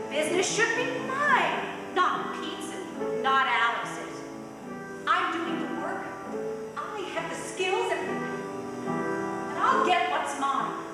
business should be mine, not Pete's, not Alex's. I'm doing the work. I have the skills, and I'll get what's mine.